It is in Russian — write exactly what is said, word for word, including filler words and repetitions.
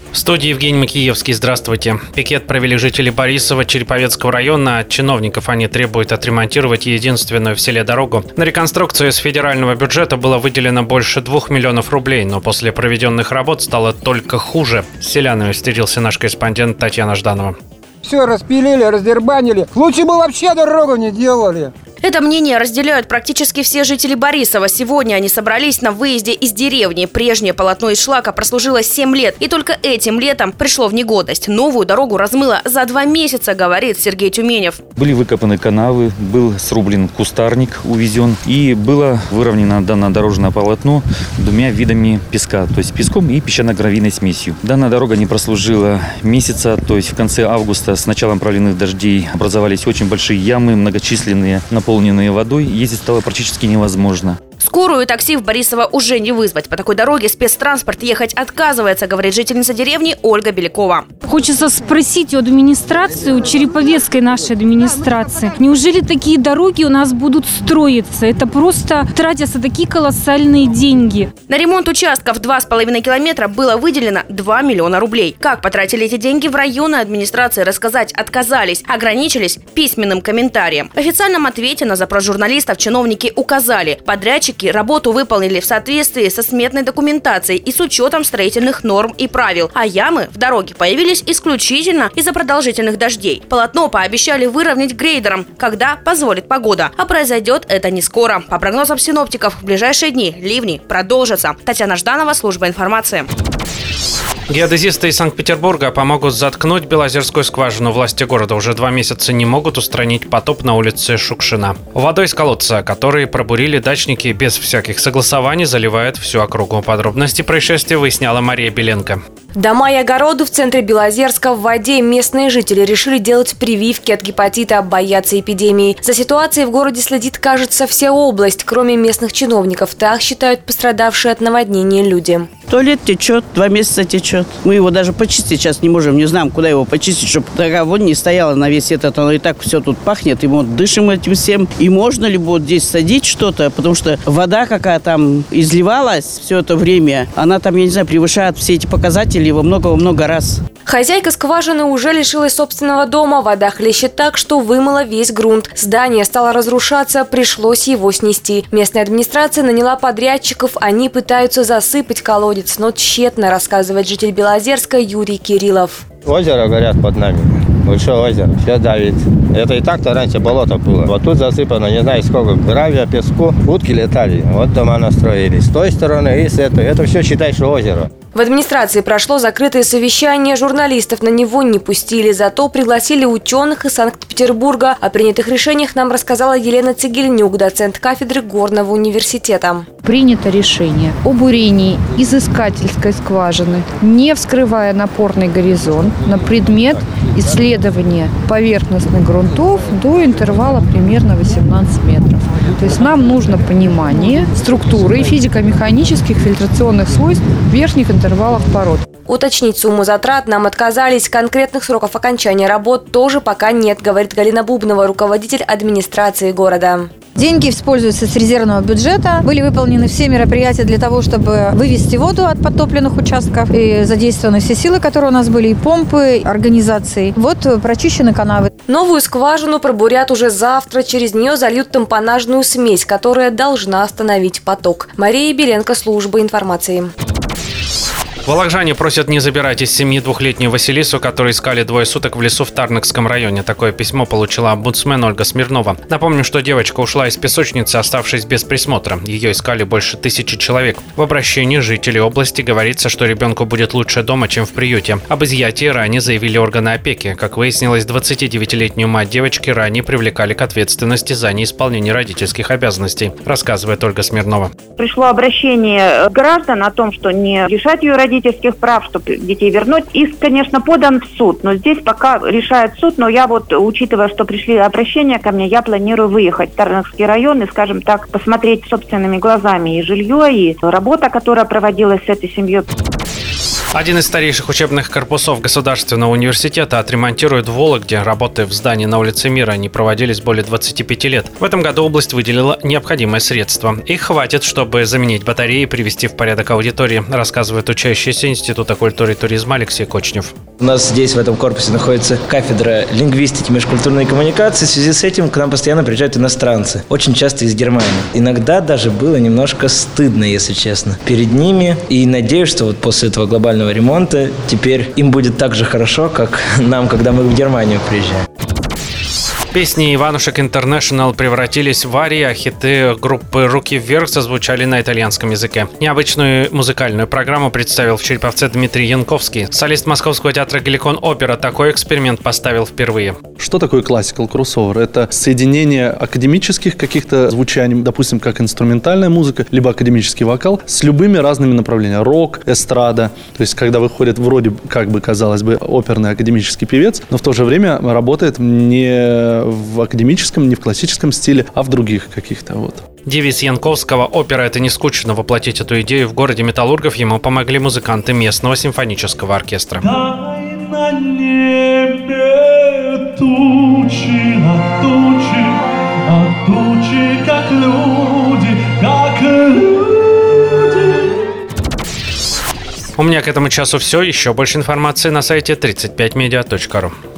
В студии Евгений Макиевский. Здравствуйте. Пикет провели жители Борисова, Череповецкого района. От чиновников они требуют отремонтировать единственную в селе дорогу. На реконструкцию из федерального бюджета было выделено больше двух миллионов рублей, но после проведенных работ стало только хуже. С селянами встретился наш корреспондент Татьяна Жданова. Все распилили, раздербанили. Лучше бы вообще дорогу не делали. Это мнение разделяют практически все жители Борисова. Сегодня они собрались на выезде из деревни. Прежнее полотно из шлака прослужило семь лет. И только этим летом пришло в негодность. Новую дорогу размыло за два месяца, говорит Сергей Тюменев. Были выкопаны канавы, был срублен кустарник, увезен. И было выровнено данное дорожное полотно двумя видами песка. То есть песком и песчано-гравийной смесью. Данная дорога не прослужила месяца. То есть в конце августа с началом проливных дождей образовались очень большие ямы, многочисленные, наполненные водой, ездить стало практически невозможно. Скорую и такси в Борисово уже не вызвать. По такой дороге спецтранспорт ехать отказывается, говорит жительница деревни Ольга Белякова. Хочется спросить у администрации, у Череповецкой нашей администрации, неужели такие дороги у нас будут строиться? Это просто тратятся такие колоссальные деньги. На ремонт участков два с половиной километра было выделено два миллиона рублей. Как потратили эти деньги в районной администрации, рассказать отказались, ограничились письменным комментарием. В официальном ответе на запрос журналистов чиновники указали, подрядчики работу выполнили в соответствии со сметной документацией и с учетом строительных норм и правил, а ямы в дороге появились исключительно из-за продолжительных дождей. Полотно пообещали выровнять грейдером, когда позволит погода, а произойдет это не скоро. По прогнозам синоптиков, в ближайшие дни ливни продолжатся. Татьяна Жданова, служба информации. Геодезисты из Санкт-Петербурга помогут заткнуть Белозерскую скважину. Власти города уже два месяца не могут устранить потоп на улице Шукшина. Водой из колодца, который пробурили дачники без всяких согласований, заливает всю округу. Подробности происшествия выясняла Мария Беленко. Дома и огороды в центре Белозерска в воде. Местные жители решили делать прививки от гепатита, боятся эпидемии. За ситуацией в городе следит, кажется, вся область, кроме местных чиновников. Так считают пострадавшие от наводнения люди. Туалет течет, два месяца течет. Мы его даже почистить сейчас не можем, не знаем, куда его почистить, чтобы такая вонь не стояла на весь этот. Оно и так все тут пахнет, и мы вот дышим этим всем. И можно ли вот здесь садить что-то, потому что вода, какая там изливалась все это время, она там, я не знаю, превышает все эти показатели во много-много раз. Хозяйка скважины уже лишилась собственного дома. Вода хлещет так, что вымыла весь грунт. Здание стало разрушаться, пришлось его снести. Местная администрация наняла подрядчиков. Они пытаются засыпать колодец, но тщетно, рассказывает житель Белозерска Юрий Кириллов. Озеро, говорят, под нами. Большое озеро. Все давит. Это и так-то раньше болото было. Вот тут засыпано, не знаю сколько, гравия, песку. Утки летали. Вот дома настроили. С той стороны и с этой. Это все, считай, что озеро. В администрации прошло закрытое совещание. Журналистов на него не пустили. Зато пригласили ученых из Санкт-Петербурга. О принятых решениях нам рассказала Елена Цегельнюк, доцент кафедры Горного университета. Принято решение о бурении изыскательской скважины, не вскрывая напорный горизонт, на предмет исследования поверхностных грунтов до интервала примерно восемнадцать метров. То есть нам нужно понимание структуры и физико-механических фильтрационных свойств верхних интервалов пород. Уточнить сумму затрат нам отказались. Конкретных сроков окончания работ тоже пока нет, говорит Галина Бубнова, руководитель администрации города. Деньги используются с резервного бюджета. Были выполнены все мероприятия для того, чтобы вывести воду от подтопленных участков. И задействованы все силы, которые у нас были, и помпы, организации. Вот прочищены канавы. Новую скважину пробурят уже завтра. Через нее зальют тампонажную смесь, которая должна остановить поток. Мария Беленко, служба информации. Вологжане просят не забирать из семьи двухлетнюю Василису, которую искали двое суток в лесу в Тарнакском районе. Такое письмо получила омбудсмен Ольга Смирнова. Напомню, что девочка ушла из песочницы, оставшись без присмотра. Ее искали больше тысячи человек. В обращении жителей области говорится, что ребенку будет лучше дома, чем в приюте. Об изъятии ранее заявили органы опеки. Как выяснилось, двадцатидевятилетнюю мать девочки ранее привлекали к ответственности за неисполнение родительских обязанностей, рассказывает Ольга Смирнова. Пришло обращение граждан о том, что не лишать ее родительских прав, чтобы детей вернуть. Иск, конечно, подан в суд, но здесь пока решает суд. Но я вот, учитывая, что пришли обращения ко мне, я планирую выехать в Тарнакский район и, скажем так, посмотреть собственными глазами и жилье, и работа, которая проводилась с этой семьей. Один из старейших учебных корпусов Государственного университета отремонтируют в Вологде. Работы в здании на улице Мира не проводились более двадцати пяти лет. В этом году область выделила необходимое средство. Их хватит, чтобы заменить батареи и привести в порядок аудитории, рассказывает учащийся Института культуры и туризма Алексей Кочнев. У нас здесь, в этом корпусе, находится кафедра лингвистики и межкультурной коммуникации. В связи с этим к нам постоянно приезжают иностранцы, очень часто из Германии. Иногда даже было немножко стыдно, если честно, перед ними. И надеюсь, что вот после этого глобального ремонта теперь им будет так же хорошо, как нам, когда мы в Германию приезжаем. Песни «Иванушек Интернешнл» превратились в арии, а хиты группы «Руки вверх» зазвучали на итальянском языке. Необычную музыкальную программу представил в Череповце Дмитрий Янковский. Солист Московского театра «Геликон Опера» такой эксперимент поставил впервые. Что такое классикал кроссовер? Это соединение академических каких-то звучаний, допустим, как инструментальная музыка, либо академический вокал, с любыми разными направлениями. Рок, эстрада. То есть, когда выходит вроде, как бы, казалось бы, оперный академический певец, но в то же время работает не в академическом, не в классическом стиле, а в других каких-то вот. Девиз Янковского «Опера – это не скучно». Воплотить эту идею в городе Металлургов ему помогли музыканты местного симфонического оркестра. Дай на небе тучи, а тучи, а тучи, как люди, как люди. У меня к этому часу все. Еще больше информации на сайте тридцать пять медиа точка ру.